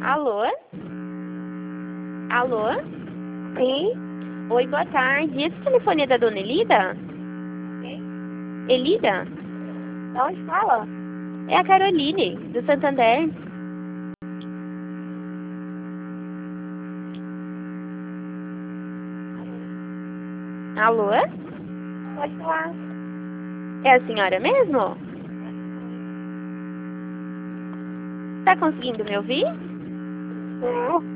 Alô? Alô? Sim? Oi, boa tarde. Esse telefone é da dona Elida? Elida? De onde fala? É a Caroline, do Santander. Alô? Pode falar. É a senhora mesmo? Tá conseguindo me ouvir? Não.